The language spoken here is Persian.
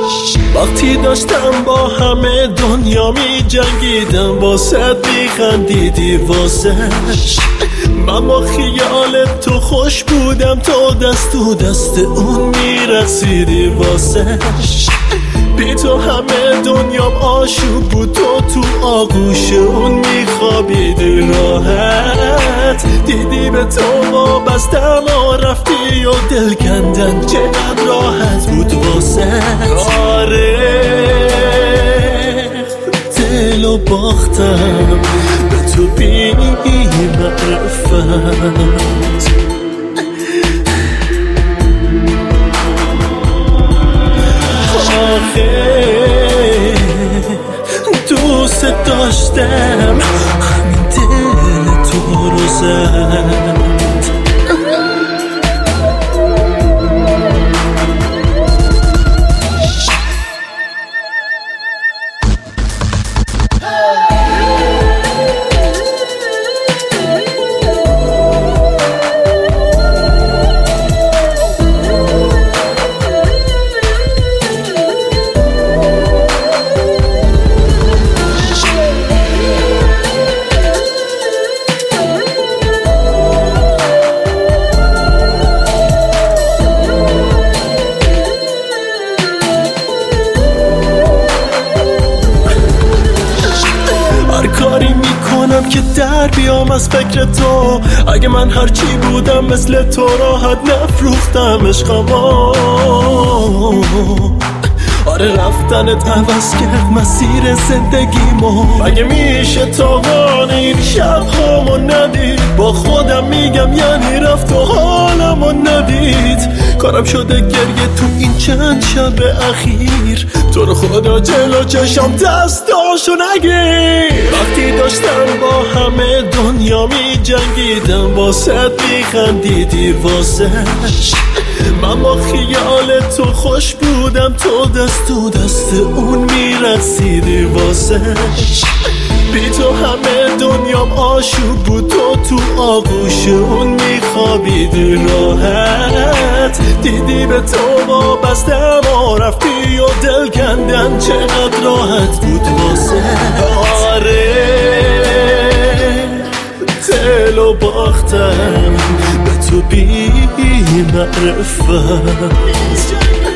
وقتی داشتم با همه دنیا می جنگیدم واسه میخندیدی واسش. من با خیال تو خوش بودم تو دست تو دست اون میرقصیدی واسش. بی تو همه دنیام آشوب بود تو آغوش اون میخوابیدی راحت. دیدی به تو وابستم و رفتی و دل کندن چقدر راحت بود واسه. آره دلو باختم به تو بی معرفت. دوست داشتم همین دل تو رو زد. کاری میکنم که در بیام از فکر تو. اگه من هرچی بودم مثل تو راحت نفروختم عشقمو. آره رفتنت عوض کرد مسیر زندگیمو. اگه میشه تاوان این شبهامو ندید با خودم میگم یعنی رفت و حالمو ندید. کارم شده گریه تو این چند شب اخیر. تو رو خدا جلو چشم دستاشو نگیر. وقتی داشتم با همه دنیا می جنگیدم واسه میخندیدی واسش. من با خیال تو خوش بودم تو دست تو دست اون میرقصیدی واسش. بی تو همه دنیام آشوب بود تو آغوش اون میخوابیدی راحت. دیدی به تو وابستم و رفتی و دل کندن چقدر راحت بود واسه. آره دلو باختم به تو بی معرفت.